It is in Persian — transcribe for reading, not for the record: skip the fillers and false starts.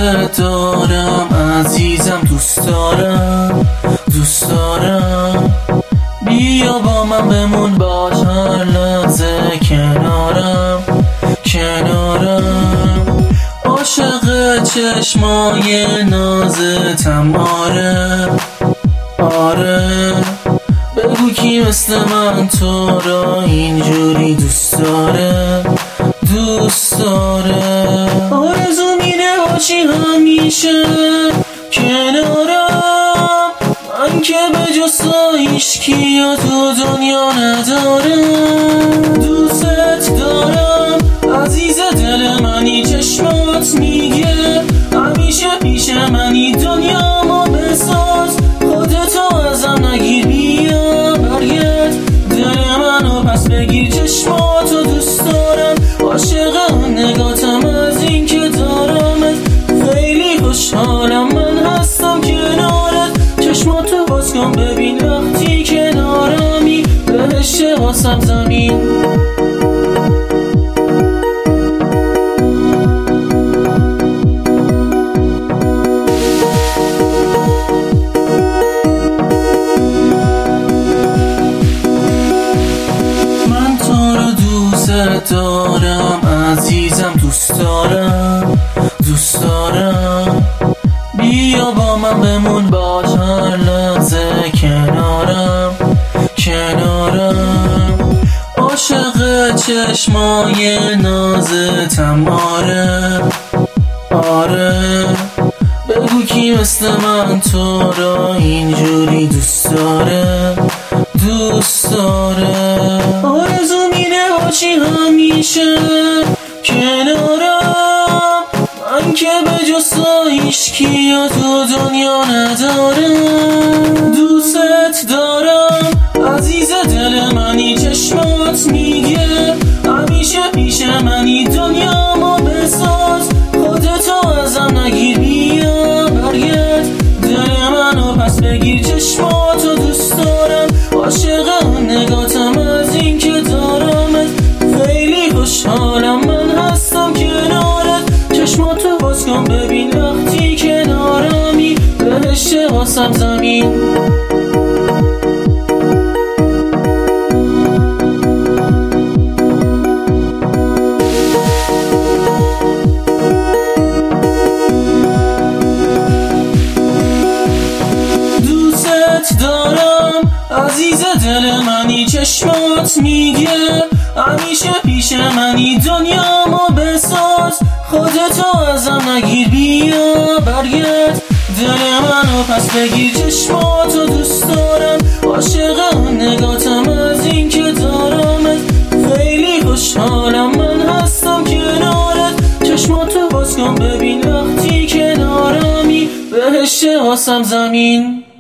دارم عزیزم، دوست دارم دوست دارم. بیا با من بمون، باش هر لحظه کنارم کنارم. عاشق چشمای نازتم، آره آره. بگو کی مثل من تو را اینجوری دوست داره دوست داره. آرزو میره باشی همیشه کنارم، من که به جز تو هیچکی تو دنیا ندارم. دوست دارم عزیز دل منی، چشمات میگه همیشه پیش منی. دنیامو بساز، خودتو ازم نگیر، بیا برگرد دل منو پس بگیر. چشماتو دوست دارم، عاشق اون نگاتم، از این که دارمت خیلی خوشحالم. من هستم کنارت، چشماتو باز کن ببین وقتی کنارمی، بهشه واسم زمین. دارم عزیزم، دوست دارم دوست دارم. بیا با من بمون، باش هر لحظه کنارم کنارم. عاشق چشمای نازتم، آره آره. بگو کی مثل من تو را اینجوری دوست داره دوست داره. آرزو میره باشی همیشه کنارم، من که به جز تو هیچکی تو دنیا ندارم. دوست دارم عزیز دل منی، چشمات میگه همیشه پیش منی. دنیامو بساز، خودتو ازم نگیر، بیا برگرد دل منو پس بگیر. چشماتو دوست دارم، عاشق اون نگاتم، از این که دارمت خیلی خوشحالم. من هستم کنارت، چشماتو باز کن ببین وقتی کنارمی، بهشه واسم زمین. دارم عزیز دل منی، چشمات میگه همیشه پیش منی. دنیامو بساز، خودتو ازم نگیر، بیا برگرد دل منو پس بگیر. چشماتو دوست دارم، عاشق اون نگاتم، از این که دارمت خیلی خوشحالم. من هستم کنارت، چشماتو باز کن ببین وقتی کنارمی، بهشه واسم زمین.